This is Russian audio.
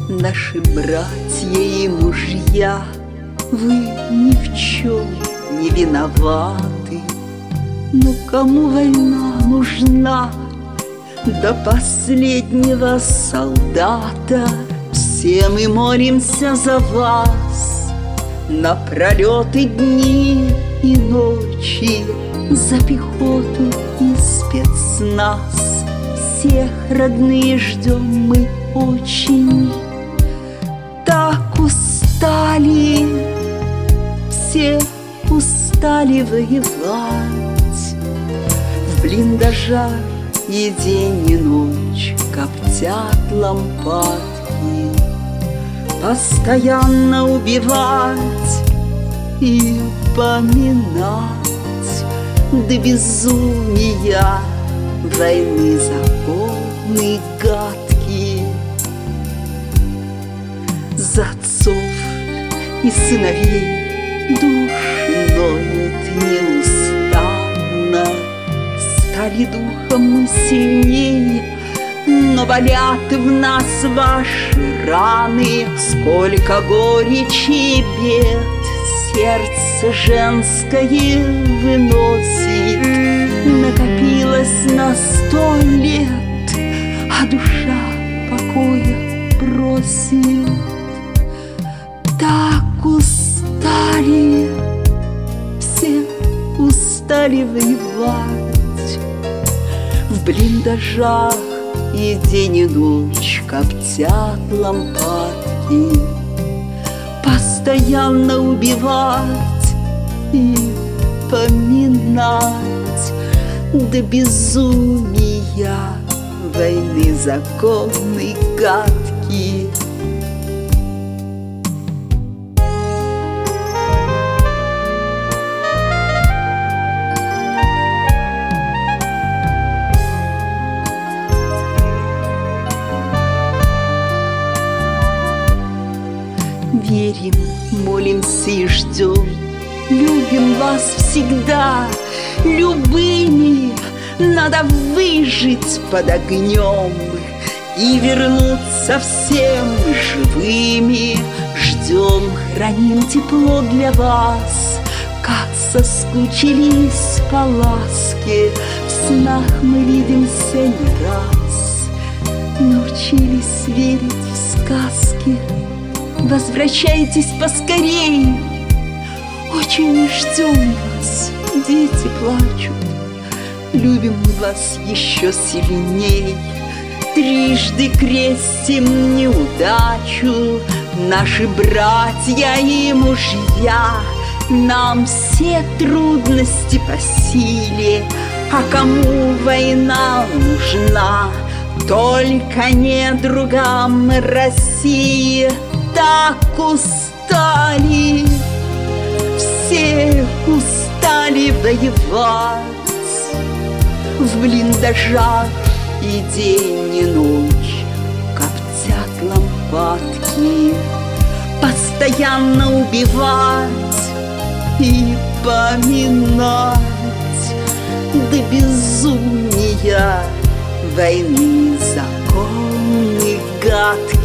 Наши братья и мужья, вы ни в чем не виноваты. Но кому война нужна? До последнего солдата. Все мы молимся за вас напролет и дни, и ночи, за пехоту и спецназ. Всех, родные, ждем мы очень. Так устали, все устали воевать. В блиндажах и день, и ночь коптят лампадки. Постоянно убивать и поминать до безумия войны законы гадкие. За отцов и сыновей души ноют неустанно. Стали духом мы сильнее, но болят в нас ваши раны. Сколько горечи и бед сердце женское выносит. Накопилось на 100 лет, а душа покоя просит. Так устали, все устали воевать. В блиндажах и день, и ночь коптят лампадки. Постоянно убивать и поминать до безумия войны законы гадкие. Верим, молимся и ждем, любим вас всегда. Любыми надо выжить под огнем и вернуться всем живыми. Ждем, храним тепло для вас, как соскучились по ласке. В снах мы видимся не раз, научились верить в сказки. Возвращайтесь поскорей, очень ждем вас, дети плачут. Любим вас еще сильней, трижды крестим неудачу. Наши братья и мужья, нам все трудности по силе. А кому война нужна? Только недругам России. Так устали, все устали воевать. В блиндажах и день, и ночь коптят лампадки. Постоянно убивать и поминать до безумия войны законы гадкие.